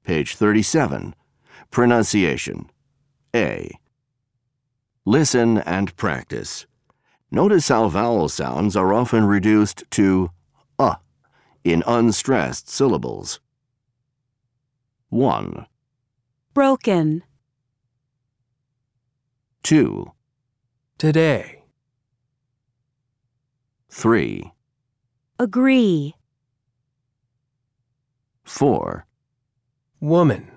Page 37. Pronunciation. A. Listen and practice. Notice how vowel sounds are often reduced to in unstressed syllables. 1, broken, 2, today, 3, agree, 4, woman,